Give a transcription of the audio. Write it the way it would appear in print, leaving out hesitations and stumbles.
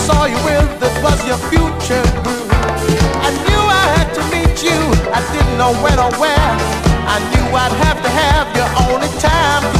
saw you with, it was your future grew. I knew I had to meet you, I didn't know when or where. I knew I'd have to have you only time.